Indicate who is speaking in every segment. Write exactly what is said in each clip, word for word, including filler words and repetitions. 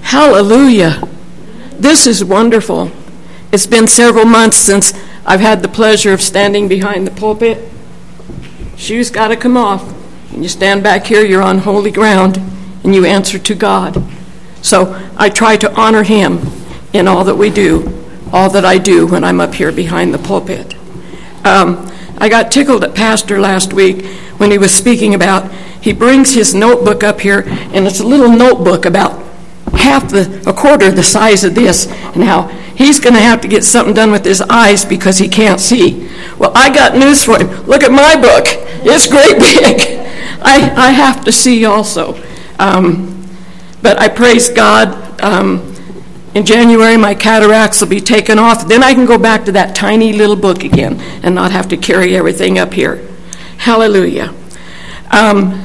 Speaker 1: Hallelujah. This is wonderful. It's been several months since I've had the pleasure of standing behind the pulpit. Shoes got to come off. When you stand back here, you're on holy ground, and you answer to God. So I try to honor him in all that we do, all that I do when I'm up here behind the pulpit. Um, I got tickled at Pastor last week when he was speaking about, he brings his notebook up here, and it's a little notebook about half the, a quarter the size of this, and how he's going to have to get something done with his eyes because he can't see. Well, I got news for him. Look at my book. It's great big. I, I have to see also. Um, but I praise God. Um, in January, my cataracts will be taken off. Then I can go back to that tiny little book again and not have to carry everything up here. Hallelujah. Um,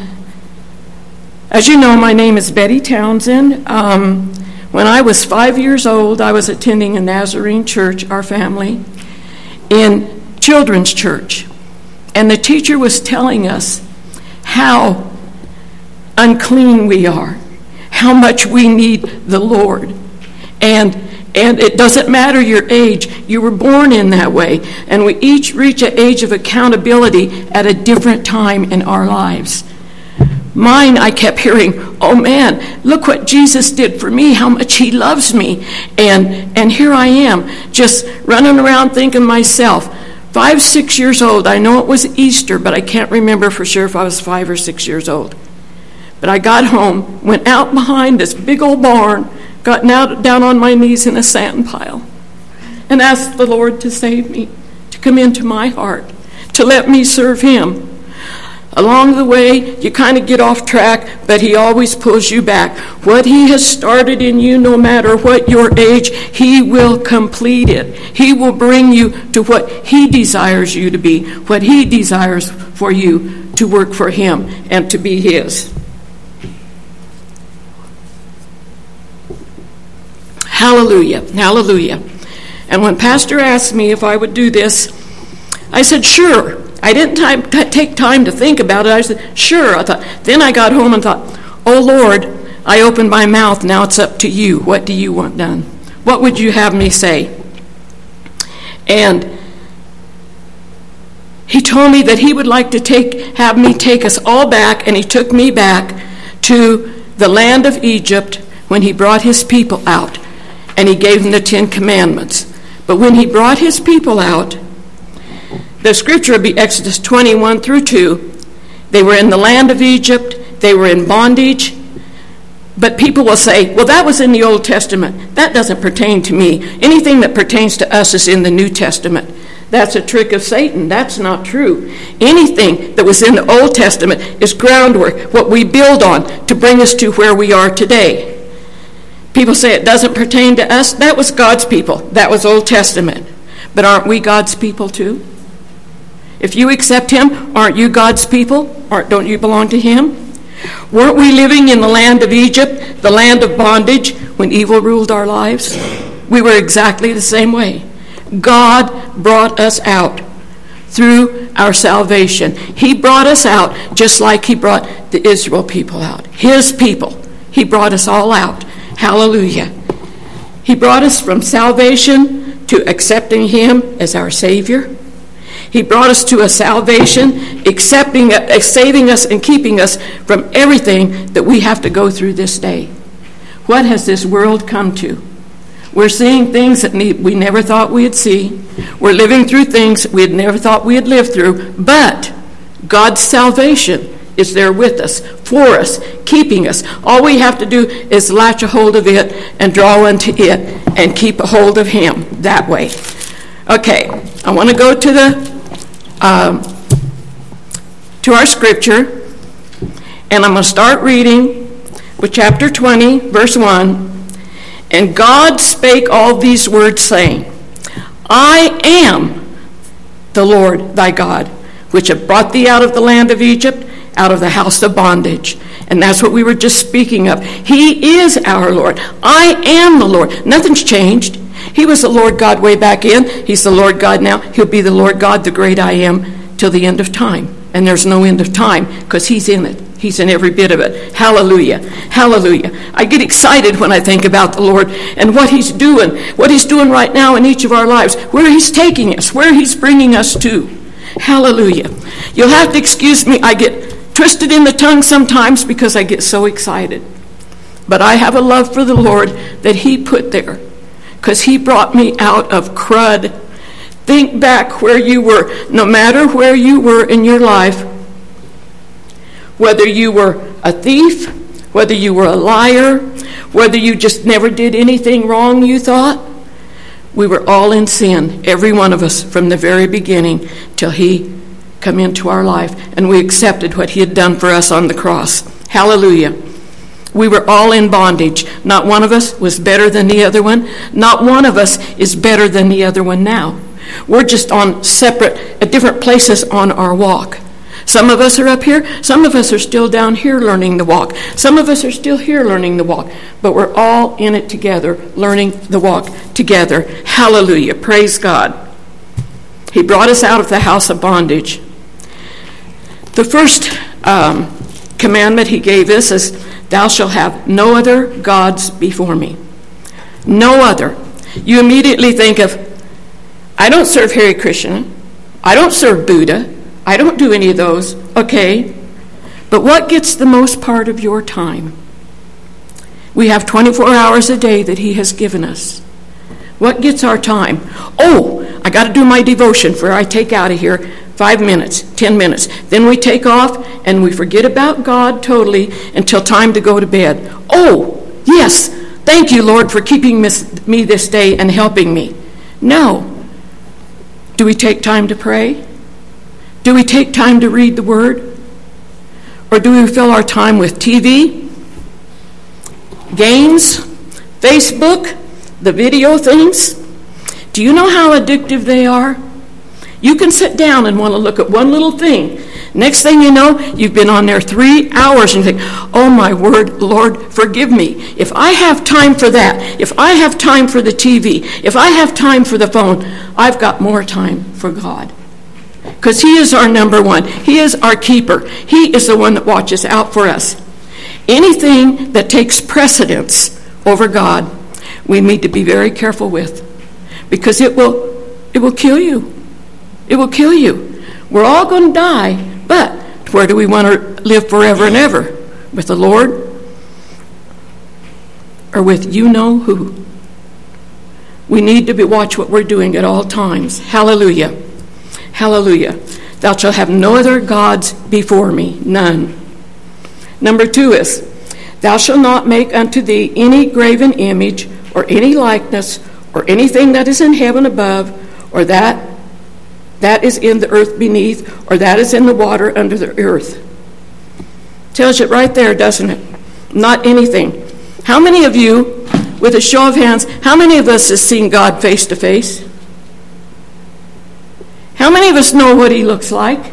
Speaker 1: As you know, my name is Betty Townsend. Um, when I was five years old, I was attending a Nazarene church, our family, in children's church. And the teacher was telling us how unclean we are, how much we need the Lord. And and it doesn't matter your age. You were born in that way. And we each reach an age of accountability at a different time in our lives. Mine, I kept hearing, oh man, look what Jesus did for me, how much he loves me. And and here I am, just running around thinking myself, five, six years old. I know it was Easter, but I can't remember for sure if I was five or six years old. But I got home, went out behind this big old barn, got now down on my knees in a sand pile, and asked the Lord to save me, to come into my heart, to let me serve him. Along the way, you kind of get off track, but he always pulls you back. What he has started in you, no matter what your age, he will complete it. He will bring you to what he desires you to be, what he desires for you to work for him and to be his. Hallelujah, hallelujah. And when Pastor asked me if I would do this, I said, sure. I didn't time, t- take time to think about it. I said, sure. I thought. Then I got home and thought, oh, Lord, I opened my mouth. Now it's up to you. What do you want done? What would you have me say? And he told me that he would like to take, have me take us all back, and he took me back to the land of Egypt when he brought his people out, and he gave them the Ten Commandments. But when he brought his people out, the scripture would be Exodus twenty-one through two. They were in the land of Egypt. They were in bondage. But people will say, well, that was in the Old Testament. That doesn't pertain to me. Anything that pertains to us is in the New Testament. That's a trick of Satan. That's not true. Anything that was in the Old Testament is groundwork, what we build on to bring us to where we are today. People say it doesn't pertain to us. That was God's people. That was Old Testament. But aren't we God's people too? If you accept him, aren't you God's people? Aren't, don't you belong to him? Weren't we living in the land of Egypt, the land of bondage, when evil ruled our lives? We were exactly the same way. God brought us out through our salvation. He brought us out just like he brought the Israel people out. His people. He brought us all out. Hallelujah. He brought us from salvation to accepting him as our Savior. He brought us to a salvation, accepting, uh, saving us and keeping us from everything that we have to go through this day. What has this world come to? We're seeing things that we never thought we'd see. We're living through things we had never thought we'd live through. But God's salvation is there with us, for us, keeping us. All we have to do is latch a hold of it and draw unto it and keep a hold of him that way. Okay, I want to go to the Um, to our scripture, and I'm going to start reading with chapter twenty, verse one. And God spake all these words, saying, I am the Lord thy God, which have brought thee out of the land of Egypt, out of the house of bondage. And that's what we were just speaking of. He is our Lord. I am the Lord. Nothing's changed. He was the Lord God way back in. He's the Lord God now. He'll be the Lord God, the great I am, till the end of time. And there's no end of time because he's in it. He's in every bit of it. Hallelujah. Hallelujah. I get excited when I think about the Lord and what he's doing, what he's doing right now in each of our lives, where he's taking us, where he's bringing us to. Hallelujah. You'll have to excuse me. I get twisted in the tongue sometimes because I get so excited. But I have a love for the Lord that he put there because he brought me out of crud. Think back where you were, no matter where you were in your life, whether you were a thief, whether you were a liar, whether you just never did anything wrong, you thought. We were all in sin, every one of us, from the very beginning till he come into our life and we accepted what he had done for us on the cross. Hallelujah. We were all in bondage. Not one of us was better than the other one. Not one of us is better than the other one now. We're just on separate, at different places on our walk. Some of us are up here. Some of us are still down here learning the walk. Some of us are still here learning the walk. But we're all in it together, learning the walk together. Hallelujah. Praise God. He brought us out of the house of bondage. The first um, commandment he gave us is, thou shalt have no other gods before me. No other. You immediately think of, I don't serve Hare Krishna. I don't serve Buddha. I don't do any of those. Okay. But what gets the most part of your time? We have twenty-four hours a day that he has given us. What gets our time? Oh, I got to do my devotion before I take out of here. Five minutes, ten minutes. Then we take off and we forget about God totally until time to go to bed. Oh, yes. Thank you, Lord, for keeping me this day and helping me. No. Do we take time to pray? Do we take time to read the Word? Or do we fill our time with T V, games, Facebook, the video things? Do you know how addictive they are? You can sit down and want to look at one little thing. Next thing you know, you've been on there three hours and you think, oh my word, Lord, forgive me. If I have time for that, if I have time for the T V, if I have time for the phone, I've got more time for God. Because he is our number one. He is our keeper. He is the one that watches out for us. Anything that takes precedence over God, we need to be very careful with. Because it will, it will kill you. It will kill you. We're all going to die, but where do we want to live forever and ever? With the Lord? Or with you know who? We need to be, watch what we're doing at all times. Hallelujah. Hallelujah. Thou shalt have no other gods before me, none. Number two is, thou shalt not make unto thee any graven image or any likeness or anything that is in heaven above or that that is in the earth beneath or that is in the water under the earth. Tells you right there, doesn't it? Not anything. How many of you, with a show of hands, how many of us has seen God face to face? How many of us know what he looks like?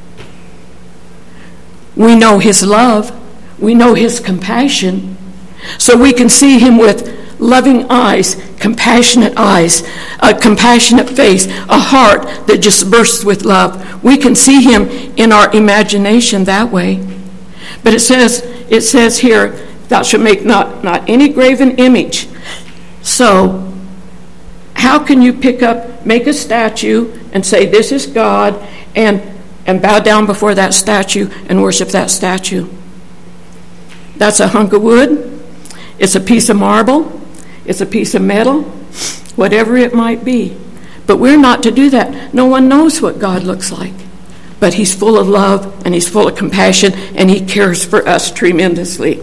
Speaker 1: We know his love. We know his compassion. So we can see him with loving eyes, compassionate eyes, a compassionate face, a heart that just bursts with love. We can see him in our imagination that way. But it says, it says here, thou shalt make not, not any graven image. So, how can you pick up, make a statue and say, this is God, and, and bow down before that statue and worship that statue? That's a hunk of wood. It's a piece of marble. It's a piece of metal. Whatever it might be. But we're not to do that. No one knows what God looks like. But he's full of love, and he's full of compassion, and he cares for us tremendously.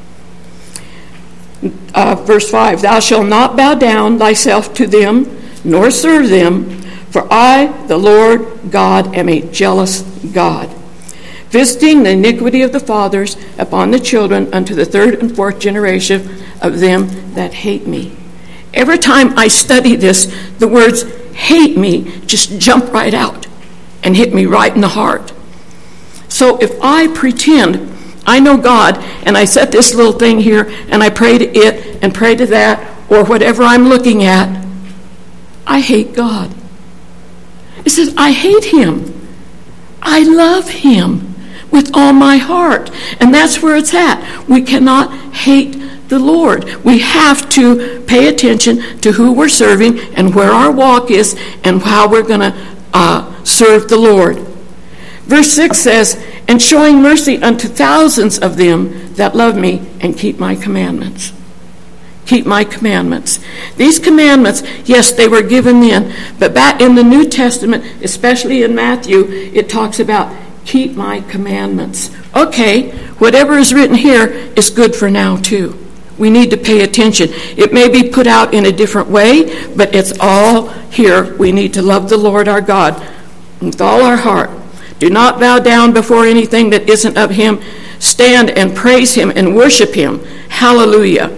Speaker 1: Uh, verse five, thou shalt not bow down thyself to them, nor serve them, for I, the Lord God, am a jealous God, visiting the iniquity of the fathers upon the children unto the third and fourth generation of them that hate me. Every time I study this, the words hate me just jump right out and hit me right in the heart. So if I pretend I know God, and I set this little thing here, and I pray to it, and pray to that, or whatever I'm looking at, I hate God. It says, I hate him. I love him with all my heart. And that's where it's at. We cannot hate the Lord. We have to pay attention to who we're serving and where our walk is and how we're going to uh, serve the Lord. Verse six says, and showing mercy unto thousands of them that love me and keep my commandments. Keep my commandments. These commandments, yes, they were given then, but back in the New Testament, especially in Matthew, it talks about keep my commandments. Okay, whatever is written here is good for now too. We need to pay attention. It may be put out in a different way, but it's all here. We need to love the Lord our God with all our heart. Do not bow down before anything that isn't of him. Stand and praise him and worship him. Hallelujah.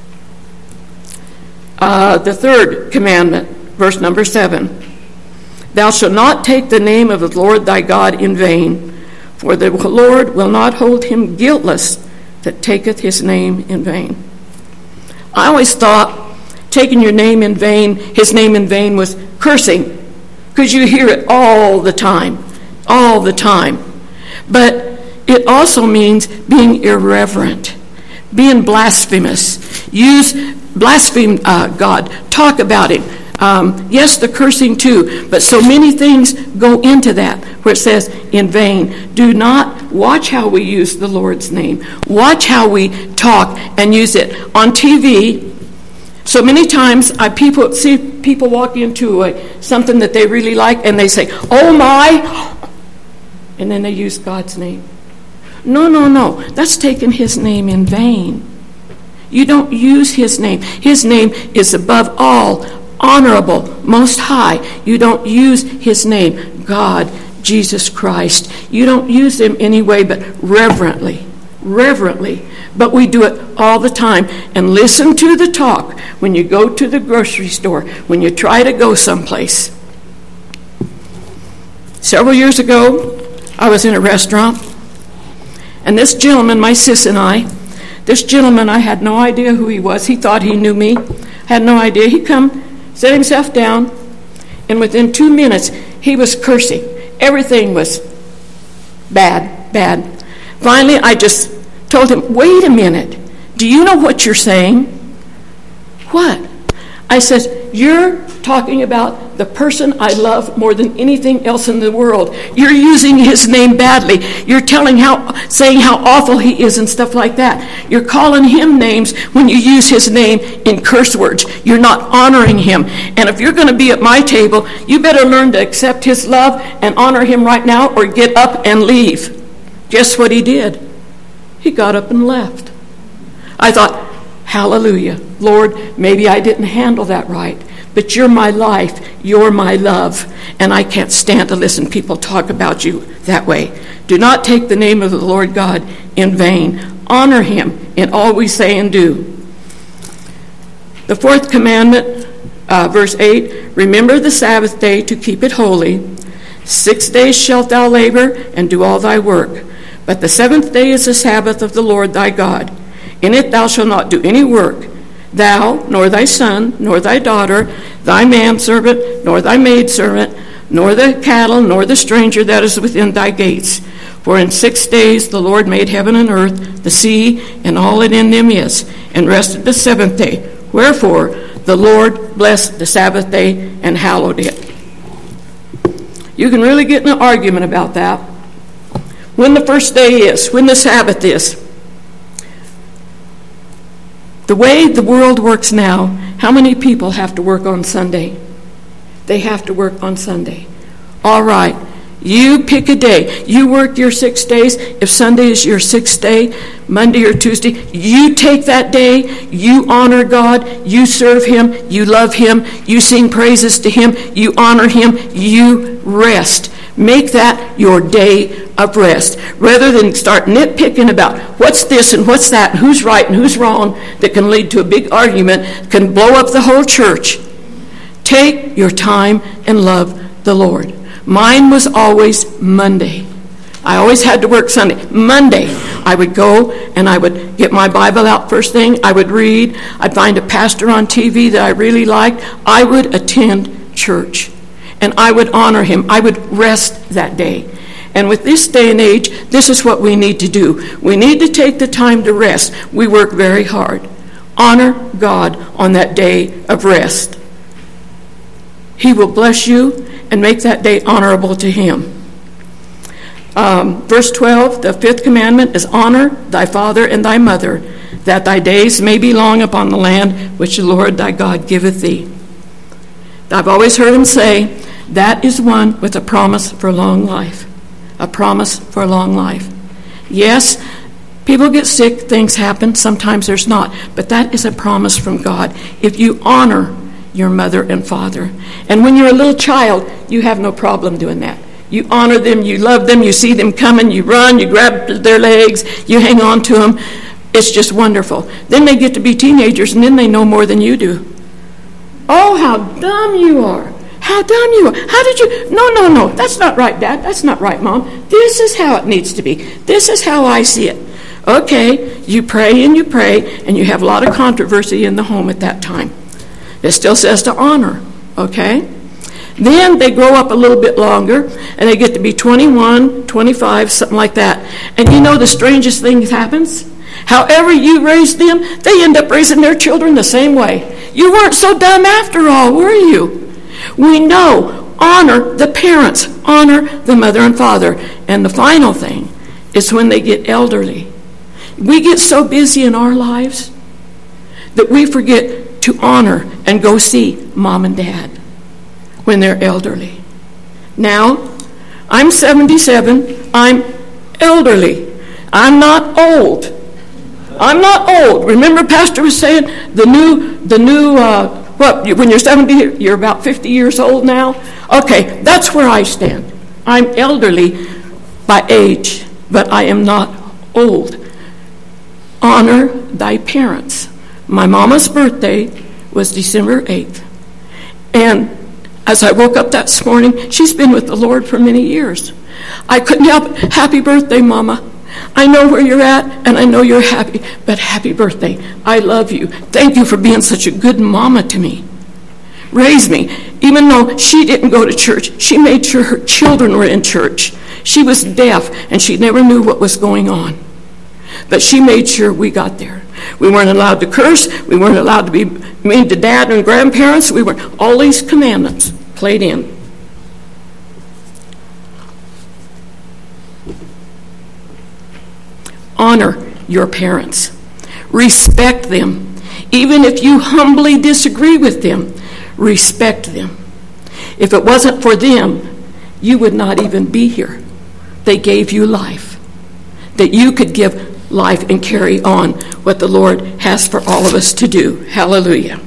Speaker 1: Uh, the third commandment, verse number seven. Thou shalt not take the name of the Lord thy God in vain, for the Lord will not hold him guiltless that taketh his name in vain. I always thought taking your name in vain, his name in vain, was cursing, because you hear it all the time, all the time. But it also means being irreverent, being blasphemous. Use, blaspheme uh, God, talk about him. Um, yes, the cursing too, but so many things go into that where it says in vain. Do not watch how we use the Lord's name. Watch how we talk and use it. On T V, so many times I people see people walk into a, something that they really like and they say, oh my, and then they use God's name. No, no, no. That's taking his name in vain. You don't use his name. His name is above all, honorable, most high. You don't use his name, God, Jesus Christ. You don't use him anyway but reverently, reverently. But we do it all the time. And listen to the talk when you go to the grocery store, when you try to go someplace. Several years ago, I was in a restaurant, and this gentleman, my sis and I, this gentleman, I had no idea who he was. He thought he knew me. Had no idea. He come, set himself down, and within two minutes, he was cursing. Everything was bad, bad. Finally, I just told him, wait a minute. Do you know what you're saying? What? I said, you're talking about the person I love more than anything else in the world. You're using his name badly. You're telling how, saying how awful he is and stuff like that. You're calling him names when you use his name in curse words. You're not honoring him. And if you're going to be at my table, you better learn to accept his love and honor him right now, or get up and leave. Guess what he did? He got up and left. I thought, hallelujah. Lord, maybe I didn't handle that right. But you're my life, you're my love, and I can't stand to listen to people talk about you that way. Do not take the name of the Lord God in vain. Honor him in all we say and do. The fourth commandment, uh, verse eight, remember the Sabbath day to keep it holy. Six days shalt thou labor and do all thy work. But the seventh day is the Sabbath of the Lord thy God. In it thou shalt not do any work, thou, nor thy son, nor thy daughter, thy manservant, nor thy maidservant, nor the cattle, nor the stranger that is within thy gates. For in six days the Lord made heaven and earth, the sea, and all that in them is, and rested the seventh day. Wherefore the Lord blessed the Sabbath day and hallowed it. You can really get in an argument about that. When the first day is, when the Sabbath is. The way the world works now, how many people have to work on Sunday? They have to work on Sunday. All right, you pick a day. You work your six days. If Sunday is your sixth day, Monday or Tuesday, you take that day. You honor God. You serve him. You love him. You sing praises to him. You honor him. You rest. Make that your day of rest, rather than start nitpicking about what's this and what's that and who's right and who's wrong, that can lead to a big argument, can blow up the whole church. Take your time and love the Lord. Mine was always Monday. I always had to work Sunday. Monday, I would go and I would get my Bible out first thing. I would read. I'd find a pastor on T V that I really liked. I would attend church. And I would honor him. I would rest that day. And with this day and age, this is what we need to do. We need to take the time to rest. We work very hard. Honor God on that day of rest. He will bless you and make that day honorable to him. Um, verse twelve, the fifth commandment is honor thy father and thy mother, that thy days may be long upon the land which the Lord thy God giveth thee. I've always heard him say, that is one with a promise for long life. A promise for long life. Yes, people get sick, things happen, sometimes there's not, but that is a promise from God. If you honor your mother and father, and when you're a little child, you have no problem doing that. You honor them, you love them, you see them coming, you run, you grab their legs, you hang on to them. It's just wonderful. Then they get to be teenagers, and then they know more than you do. Oh, how dumb you are. How dumb you are. How did you? No, no, no. That's not right, Dad. That's not right, Mom. This is how it needs to be. This is how I see it. Okay, you pray and you pray, and you have a lot of controversy in the home at that time. It still says to honor, okay? Then they grow up a little bit longer, and they get to be twenty-one, twenty-five, something like that. And you know the strangest thing happens? However you raised them, they end up raising their children the same way. You weren't so dumb after all, were you? We know, honor the parents, honor the mother and father. And the final thing is when they get elderly. We get so busy in our lives that we forget to honor and go see mom and dad when they're elderly. Now, I'm seventy-seven. I'm elderly. I'm not old. I'm not old. Remember, Pastor was saying the new, the new, uh, what, when you're seventy, you're about fifty years old now? Okay, that's where I stand. I'm elderly by age, but I am not old. Honor thy parents. My mama's birthday was December eighth. And as I woke up that morning, she's been with the Lord for many years. I couldn't help it. Happy birthday, Mama. I know where you're at, and I know you're happy, but happy birthday. I love you. Thank you for being such a good mama to me. Raised me. Even though she didn't go to church, she made sure her children were in church. She was deaf, and she never knew what was going on. But she made sure we got there. We weren't allowed to curse. We weren't allowed to be mean to dad and grandparents. We weren't. All these commandments played in. Honor your parents. Respect them. Even if you humbly disagree with them, respect them. If it wasn't for them, you would not even be here. They gave you life, that you could give life and carry on what the Lord has for all of us to do. Hallelujah.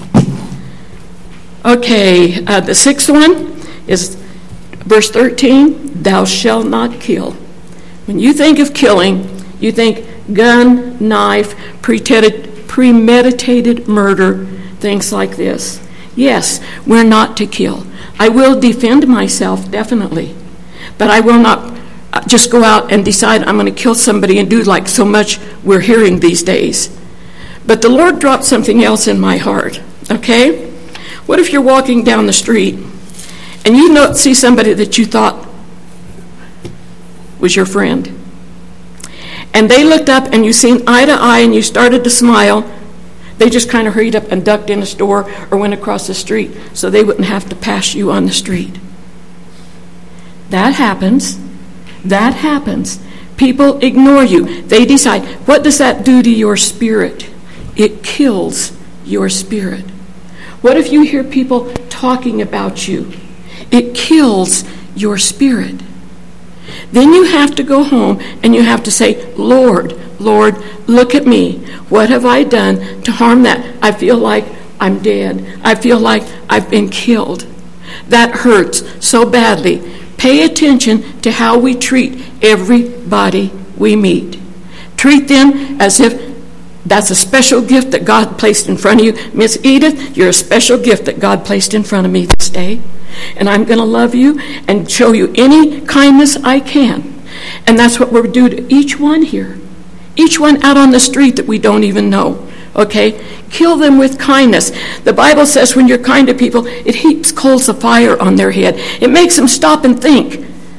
Speaker 1: Okay, uh, the sixth one is verse thirteen, thou shalt not kill. When you think of killing, you think gun, knife, premeditated murder, things like this. Yes, we're not to kill. I will defend myself, definitely. But I will not just go out and decide I'm going to kill somebody and do like so much we're hearing these days. But the Lord dropped something else in my heart, okay? What if you're walking down the street and you know, see somebody that you thought was your friend? And they looked up and you seen eye to eye and you started to smile. They just kind of hurried up and ducked in a store or went across the street so they wouldn't have to pass you on the street. That happens. That happens. People ignore you. They decide, what does that do to your spirit? It kills your spirit. What if you hear people talking about you? It kills your spirit. Then you have to go home and you have to say, Lord, Lord, look at me. What have I done to harm that? I feel like I'm dead. I feel like I've been killed. That hurts so badly. Pay attention to how we treat everybody we meet. Treat them as if that's a special gift that God placed in front of you. Miss Edith, you're a special gift that God placed in front of me this day. And I'm going to love you and show you any kindness I can. And that's what we're doing to each one here. Each one out on the street that we don't even know. Okay? Kill them with kindness. The Bible says when you're kind to people, it heaps coals of fire on their head. It makes them stop and think.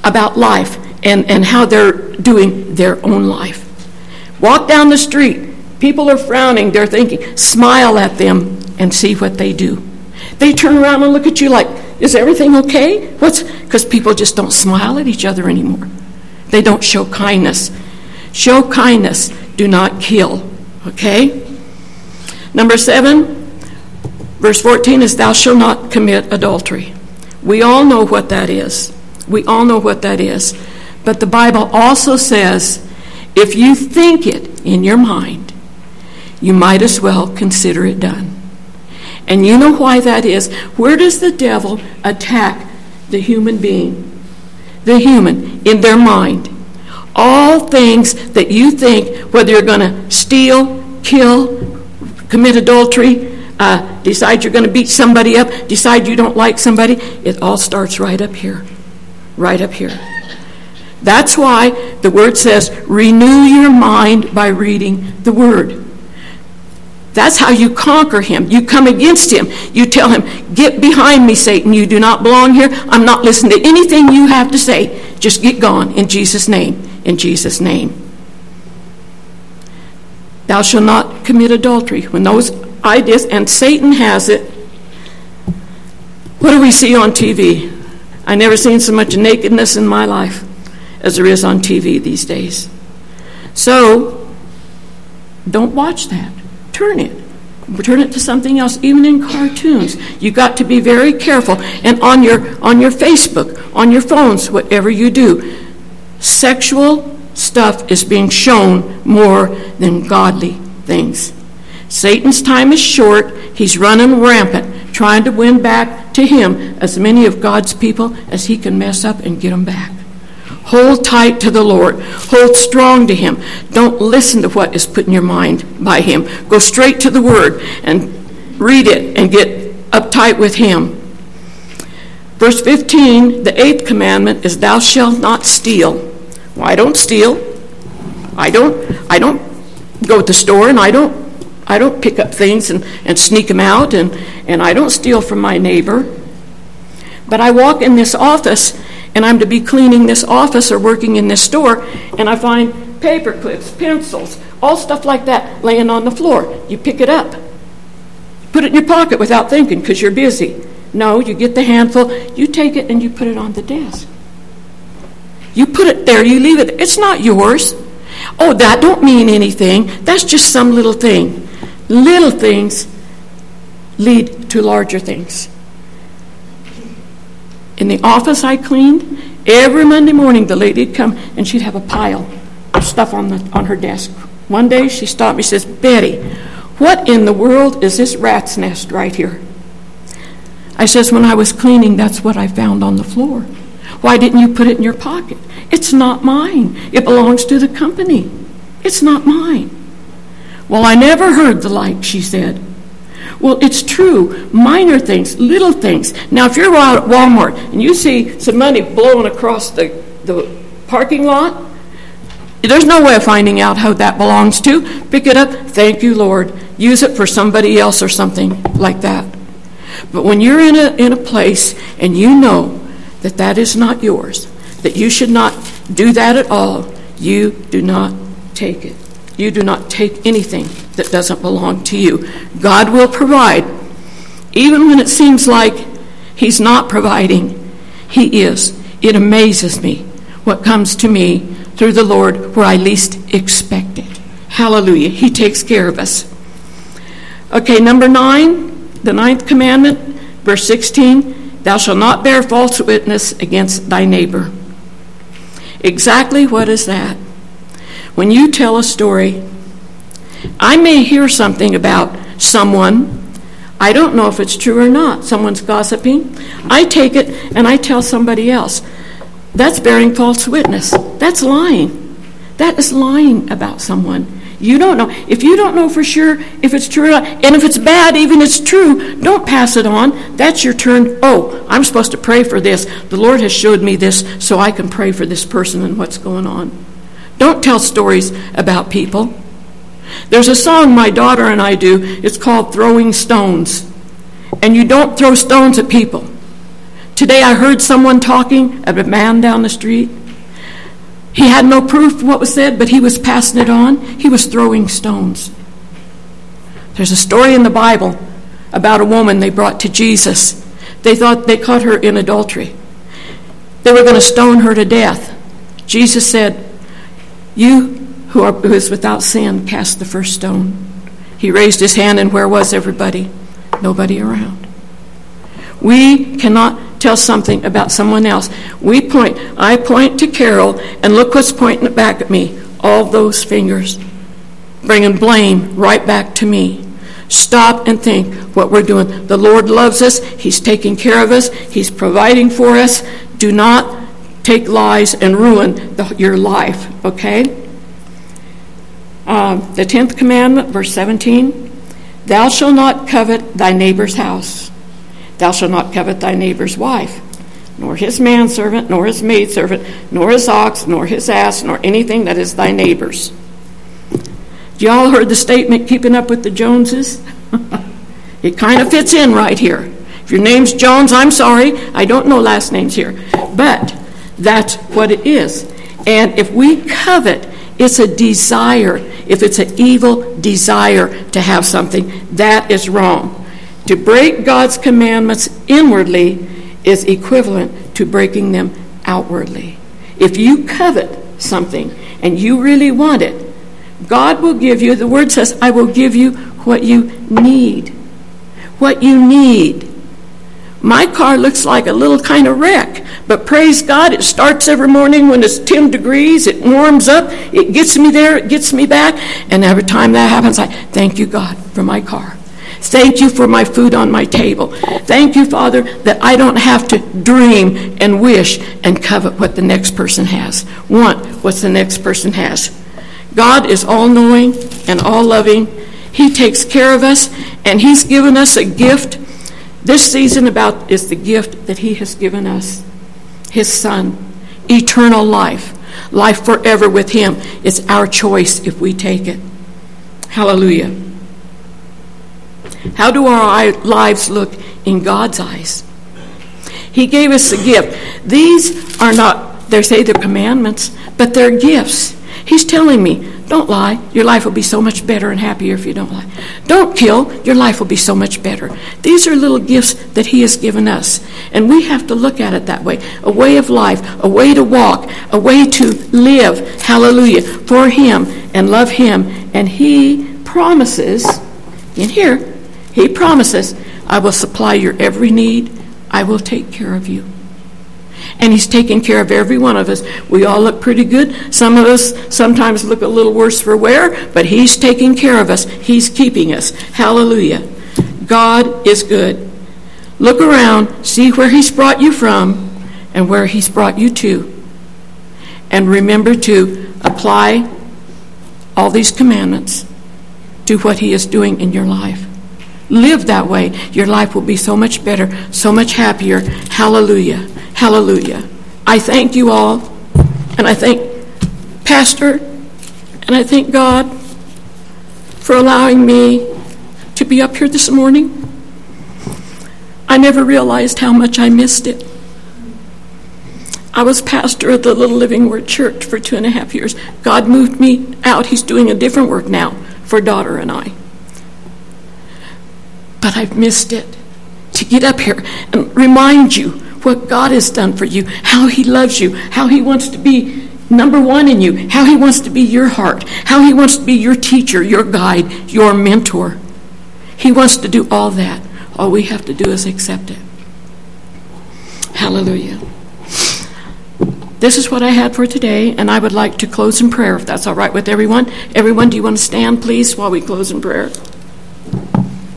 Speaker 1: about life and, and how they're doing their own life. Walk down the street. People are frowning. They're thinking, smile at them and see what they do. They turn around and look at you like, is everything okay? What's because people just don't smile at each other anymore. They don't show kindness. Show kindness. Do not kill. Okay? Number seven, verse fourteen is, thou shalt not commit adultery. We all know what that is. We all know what that is. But the Bible also says, if you think it in your mind, you might as well consider it done. And you know why that is? Where does the devil attack the human being? The human, in their mind. All things that you think, whether you're going to steal, kill, commit adultery, uh, decide you're going to beat somebody up, decide you don't like somebody, it all starts right up here. Right up here. That's why the Word says, renew your mind by reading the Word. That's how you conquer him. You come against him. You tell him, get behind me, Satan. You do not belong here. I'm not listening to anything you have to say. Just get gone in Jesus' name. In Jesus' name. Thou shalt not commit adultery. When those ideas, and Satan has it. What do we see on T V? I never seen so much nakedness in my life as there is on T V these days. So, don't watch that. Turn it. Turn it to something else, even in cartoons. You've got to be very careful. And on your on your Facebook, on your phones, whatever you do, sexual stuff is being shown more than godly things. Satan's time is short. He's running rampant, trying to win back to him as many of God's people as he can mess up and get them back. Hold tight to the Lord. Hold strong to him. Don't listen to what is put in your mind by him. Go straight to the Word and read it and get uptight with him. Verse fifteen, the eighth commandment is, thou shalt not steal. Well, I don't steal. I don't I don't go to the store and I don't I don't pick up things and, and sneak them out and, and I don't steal from my neighbor. But I walk in this office and I'm to be cleaning this office or working in this store, and I find paper clips, pencils, all stuff like that laying on the floor. You pick it up. Put it in your pocket without thinking because you're busy. No, you get the handful, you take it and you put it on the desk. You put it there, you leave it. It's not yours. Oh, that don't mean anything. That's just some little thing. Little things lead to larger things. In the office I cleaned, every Monday morning the lady would come and she'd have a pile of stuff on the on her desk. One day she stopped me and says, Betty, what in the world is this rat's nest right here? I says, when I was cleaning, that's what I found on the floor. Why didn't you put it in your pocket? It's not mine. It belongs to the company. It's not mine. Well, I never heard the like, she said. Well, it's true. Minor things, little things. Now, if you're out at Walmart and you see some money blowing across the, the parking lot, there's no way of finding out who that belongs to. Pick it up. Thank you, Lord. Use it for somebody else or something like that. But when you're in a in a place and you know that that is not yours, that you should not do that at all, you do not take it. You do not take anything that doesn't belong to you. God will provide. Even when it seems like he's not providing, he is. It amazes me what comes to me through the Lord where I least expect it. Hallelujah. He takes care of us. Okay, number nine, the ninth commandment, verse sixteen, thou shalt not bear false witness against thy neighbor. Exactly what is that? When you tell a story, I may hear something about someone. I don't know if it's true or not. Someone's gossiping. I take it and I tell somebody else. That's bearing false witness. That's lying. That is lying about someone. You don't know. If you don't know for sure if it's true or not, and if it's bad, even if it's true, don't pass it on. That's your turn. Oh, I'm supposed to pray for this. The Lord has showed me this so I can pray for this person and what's going on. Don't tell stories about people. There's a song my daughter and I do. It's called Throwing Stones. And you don't throw stones at people. Today I heard someone talking of a man down the street. He had no proof of what was said, but he was passing it on. He was throwing stones. There's a story in the Bible about a woman they brought to Jesus. They thought they caught her in adultery. They were going to stone her to death. Jesus said, "You who are who is without sin, cast the first stone." He raised his hand, and where was everybody? Nobody around. We cannot tell something about someone else. We point. I point to Carol, and look what's pointing back at me. All those fingers, bringing blame right back to me. Stop and think what we're doing. The Lord loves us. He's taking care of us. He's providing for us. Do not take lies and ruin the, your life, okay? Uh, the tenth commandment, verse seventeen. Thou shalt not covet thy neighbor's house. Thou shalt not covet thy neighbor's wife, nor his manservant, nor his maidservant, nor his ox, nor his ass, nor anything that is thy neighbor's. Y'all heard the statement, keeping up with the Joneses? It kind of fits in right here. If your name's Jones, I'm sorry. I don't know last names here. But that's what it is. And if we covet, it's a desire. If it's an evil desire to have something, that is wrong. To break God's commandments inwardly is equivalent to breaking them outwardly. If you covet something and you really want it, God will give you, the word says, I will give you what you need. What you need. My car looks like a little kind of wreck, but praise God, it starts every morning when it's ten degrees, it warms up, it gets me there, it gets me back, and every time that happens, I thank you, God, for my car. Thank you for my food on my table. Thank you, Father, that I don't have to dream and wish and covet what the next person has. Want what the next person has. God is all-knowing and all-loving. He takes care of us, and He's given us a gift. This season about is the gift that He has given us, His Son, eternal life, life forever with Him. It's our choice if we take it. Hallelujah. How do our lives look in God's eyes? He gave us a gift. These are not, they say they're commandments, but they're gifts. He's telling me, don't lie. Your life will be so much better and happier if you don't lie. Don't kill. Your life will be so much better. These are little gifts that He has given us. And we have to look at it that way. A way of life, a way to walk, a way to live, hallelujah, for Him and love Him. And He promises, in here, He promises, I will supply your every need. I will take care of you. And He's taking care of every one of us. We all look pretty good. Some of us sometimes look a little worse for wear, but He's taking care of us. He's keeping us. Hallelujah. God is good. Look around, see where He's brought you from and where He's brought you to. And remember to apply all these commandments to what He is doing in your life. Live that way. Your life will be so much better, so much happier. Hallelujah. Hallelujah. I thank you all, and I thank Pastor, and I thank God for allowing me to be up here this morning. I never realized how much I missed it. I was pastor of the Little Living Word Church for two and a half years. God moved me out. He's doing a different work now for daughter and I. But I've missed it. To get up here and remind you what God has done for you, how He loves you, how He wants to be number one in you, how He wants to be your heart, how He wants to be your teacher, your guide, your mentor. He wants to do all that. All we have to do is accept it. Hallelujah. This is what I had for today, and I would like to close in prayer, if that's all right with everyone. Everyone, do you want to stand, please, while we close in prayer?